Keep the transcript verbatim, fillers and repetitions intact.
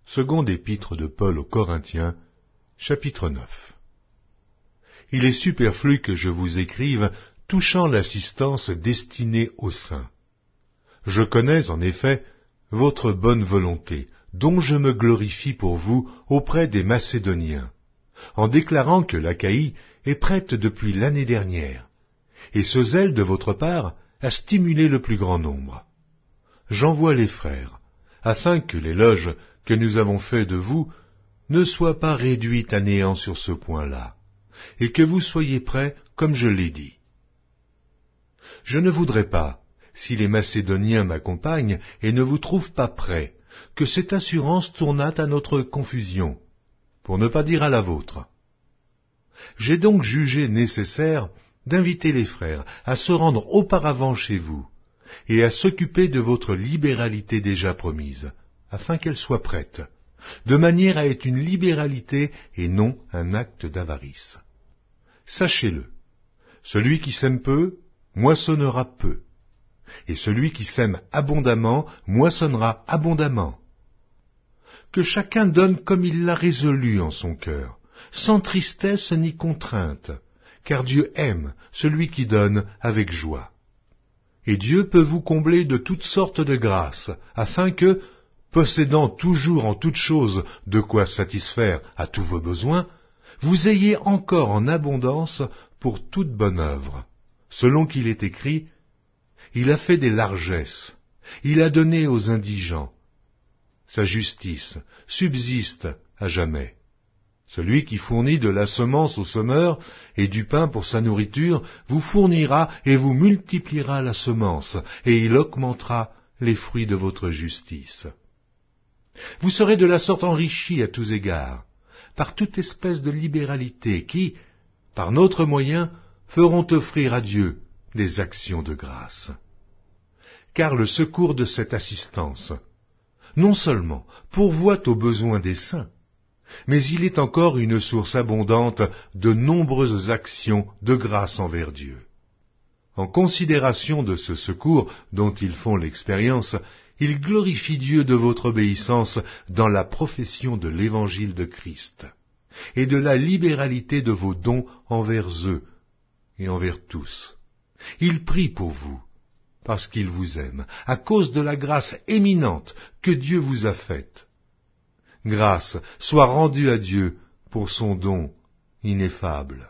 Seconde épître de Paul aux Corinthiens, chapitre neuf. Il est superflu que je vous écrive touchant l'assistance destinée aux saints. Je connais, en effet, votre bonne volonté, dont je me glorifie pour vous auprès des Macédoniens, en déclarant que l'Achaïe est prête depuis l'année dernière, et ce zèle de votre part a stimulé le plus grand nombre. J'envoie les frères, afin que l'éloge que nous avons fait de vous ne soit pas réduit à néant sur ce point-là, et que vous soyez prêts comme je l'ai dit. Je ne voudrais pas, si les Macédoniens m'accompagnent et ne vous trouvent pas prêts, que cette assurance tournât à notre confusion, pour ne pas dire à la vôtre. J'ai donc jugé nécessaire d'inviter les frères à se rendre auparavant chez vous, et à s'occuper de votre libéralité déjà promise, afin qu'elle soit prête, de manière à être une libéralité et non un acte d'avarice. Sachez-le, celui qui sème peu, moissonnera peu, et celui qui sème abondamment, moissonnera abondamment. Que chacun donne comme il l'a résolu en son cœur, sans tristesse ni contrainte, car Dieu aime celui qui donne avec joie. Et Dieu peut vous combler de toutes sortes de grâces, afin que, possédant toujours en toutes choses de quoi satisfaire à tous vos besoins, vous ayez encore en abondance pour toute bonne œuvre, selon qu'il est écrit, « Il a fait des largesses, il a donné aux indigents. Sa justice subsiste à jamais. » Celui qui fournit de la semence au semeur et du pain pour sa nourriture vous fournira et vous multipliera la semence, et il augmentera les fruits de votre justice. Vous serez de la sorte enrichis à tous égards, par toute espèce de libéralité qui, par notre moyen, feront offrir à Dieu des actions de grâce. Car le secours de cette assistance, non seulement pourvoit aux besoins des saints, mais il est encore une source abondante de nombreuses actions de grâce envers Dieu. En considération de ce secours dont ils font l'expérience, ils glorifient Dieu de votre obéissance dans la profession de l'évangile de Christ, et de la libéralité de vos dons envers eux et envers tous. Ils prient pour vous, parce qu'ils vous aiment, à cause de la grâce éminente que Dieu vous a faite. Grâce soit rendue à Dieu pour son don ineffable.